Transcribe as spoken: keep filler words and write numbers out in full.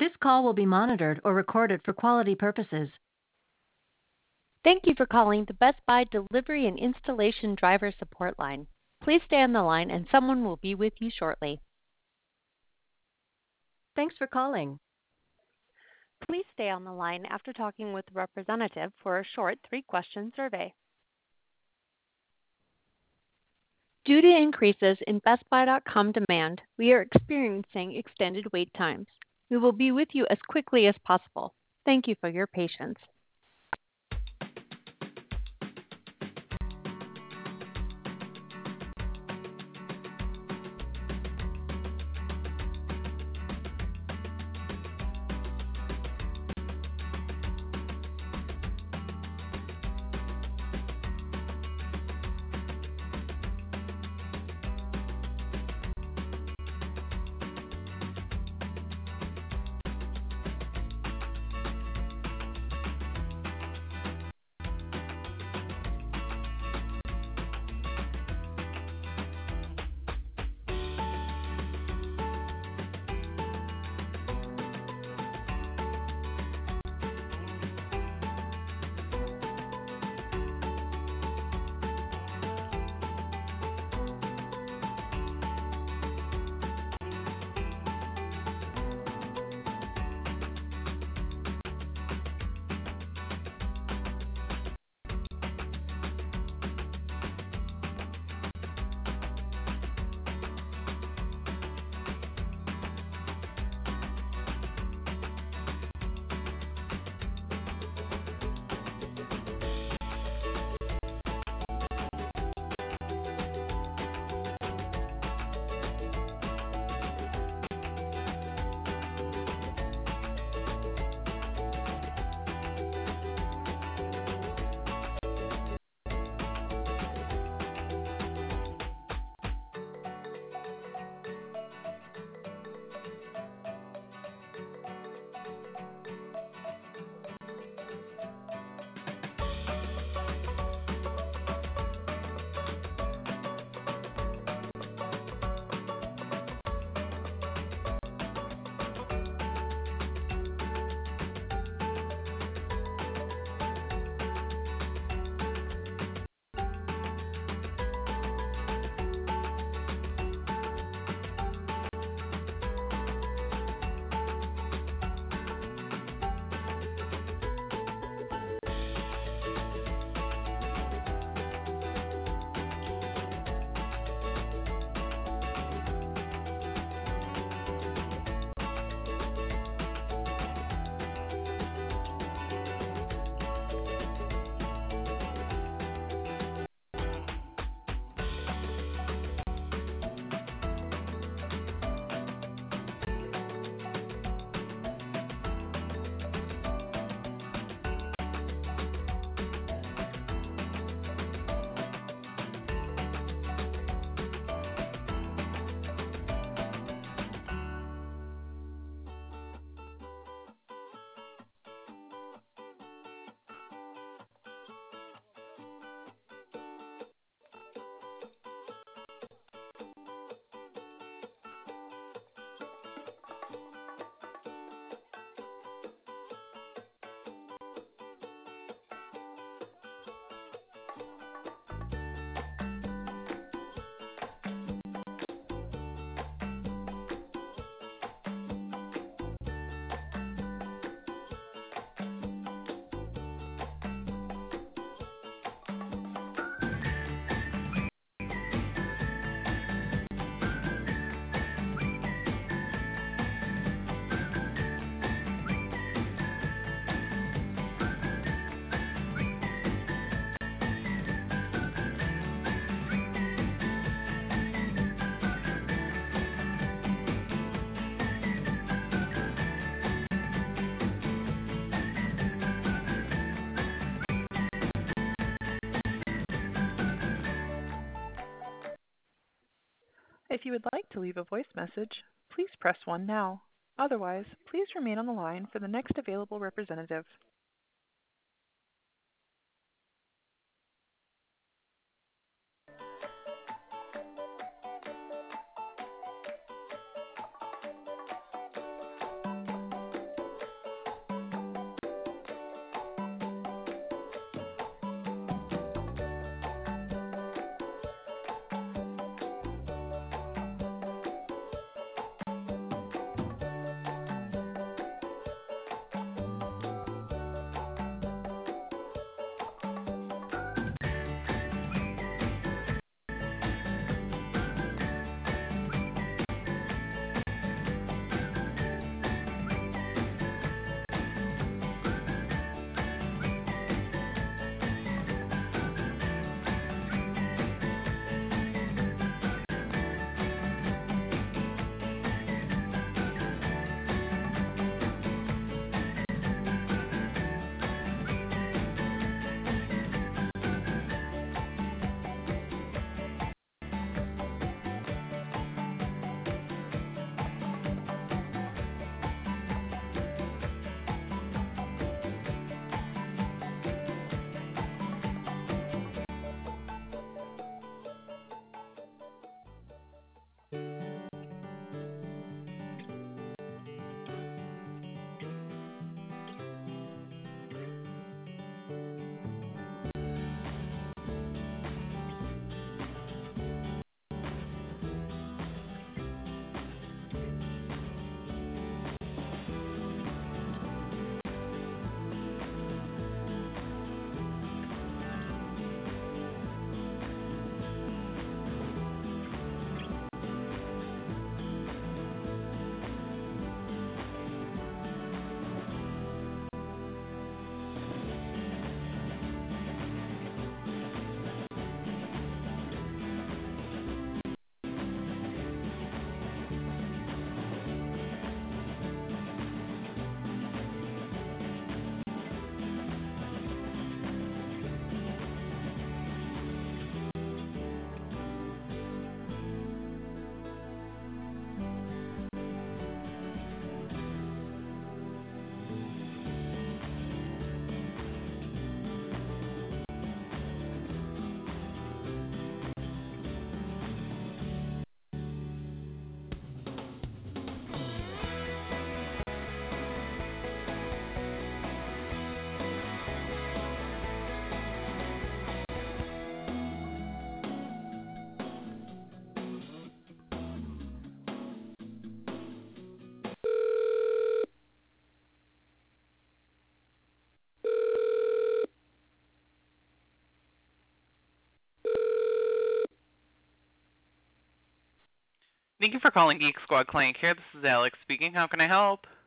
This call will be monitored or recorded for quality purposes. Thank you for calling the Best Buy Delivery and Installation Driver Support Line. Please stay on the line and someone will be with you shortly. Thanks for calling. Please stay on the line after talking with a representative for a short three-question survey. Due to increases in Best Buy dot com demand, we are experiencing extended wait times. We will be with you as quickly as possible. Thank you for your patience. If you would like to leave a voice message, please press one now. Otherwise, please remain on the line for the next available representative. for calling Geek Squad Clinic here. This is Alex speaking. How can I help?